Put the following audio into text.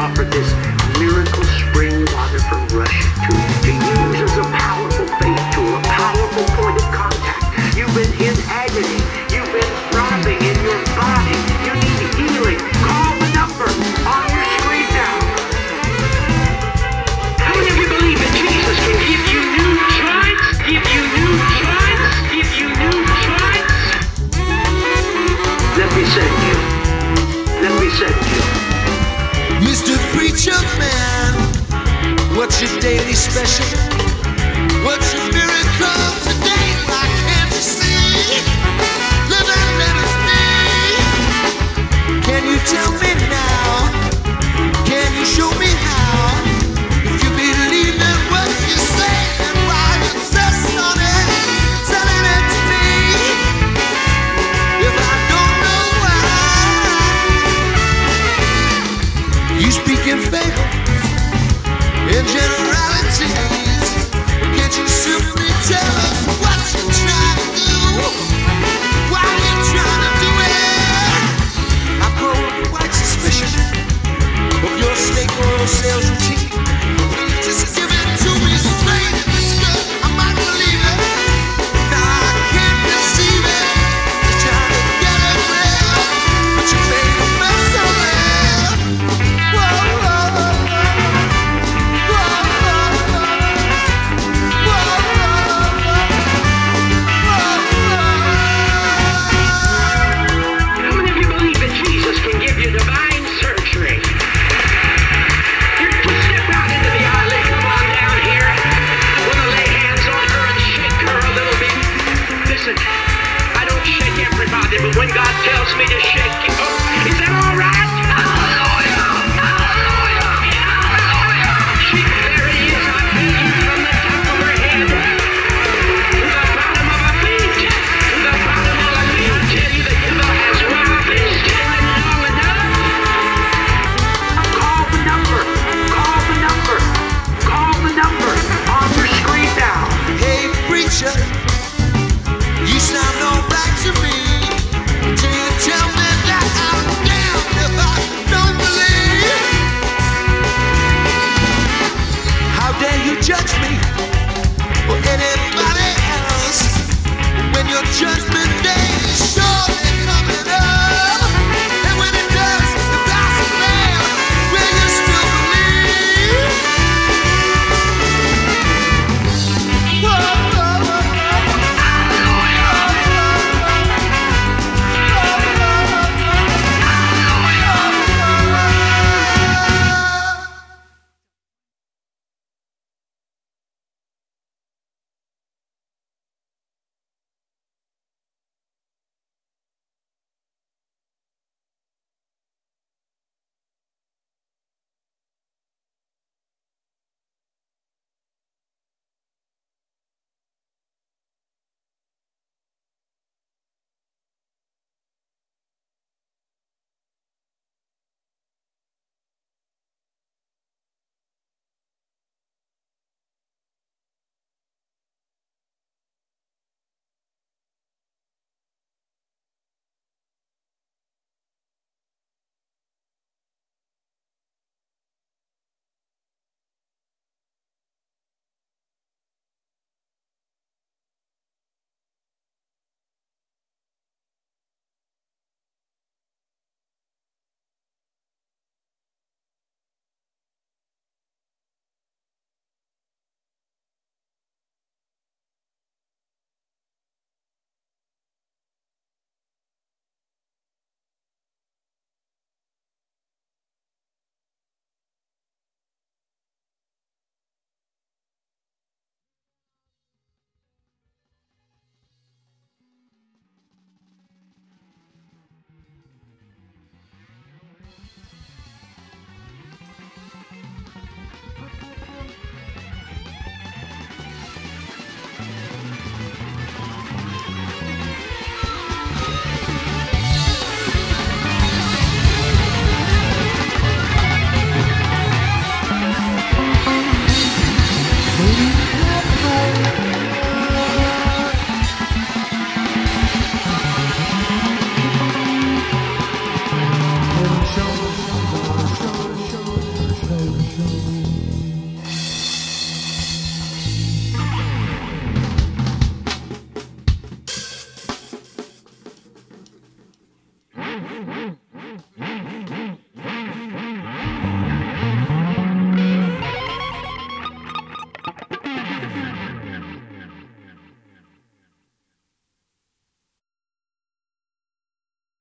offer this miracle spring water from Russia to use as a powerful faith tool, a powerful point of contact. You've been in agony. You've been throbbing in your body. You need healing. Call the number on your screen now. How many of you believe that Jesus can give you new joints? Give you new joints? Give you new joints? Let me send you. Let me send you. Mr. Preacher Man, what's your daily special? What's your miracle today? Why can't you see? Live and let us be. Can you tell me now? Can you show me how? If you believe in what you say, then why insist on it? Telling it to me. If I don't know why, you speak in fables in general.